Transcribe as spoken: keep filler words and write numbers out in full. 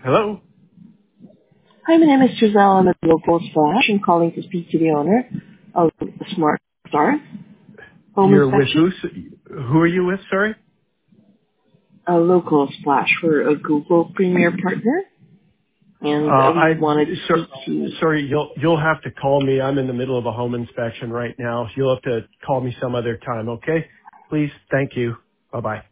Hello? Hi, my name is Giselle. I'm at Local Splash. I'm calling to speak to the owner of Smart Start Home You're with Inspection. who? s- Who are you with, sorry? A Local Splash. We're a Google Premier partner, Uh, and uh, we I, wanted to so, speak to. sorry, you'll, you'll have to call me. I'm in the middle of a home inspection right now. You'll have to call me some other time, okay? Please, thank you. Bye-bye.